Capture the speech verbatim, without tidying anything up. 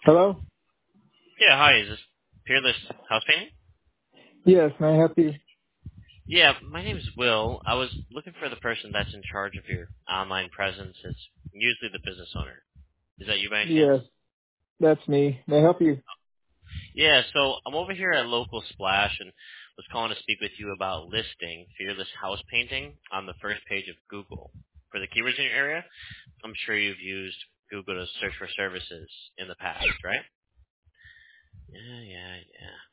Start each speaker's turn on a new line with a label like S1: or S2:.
S1: Hello?
S2: Yeah, hi. Is this Peerless House Painting?
S1: Yes, may I help you?
S2: Yeah, my name is Will. I was looking for the person that's in charge of your online presence. It's usually the business owner. Is that you by any chance?
S1: Yes, that's me. May I help you?
S2: Yeah, so I'm over here at Local Splash and was calling to speak with you about listing Fearless House Painting on the first page of Google. For the keywords in your area, I'm sure you've used Google to search for services in the past, right? Yeah, yeah, yeah.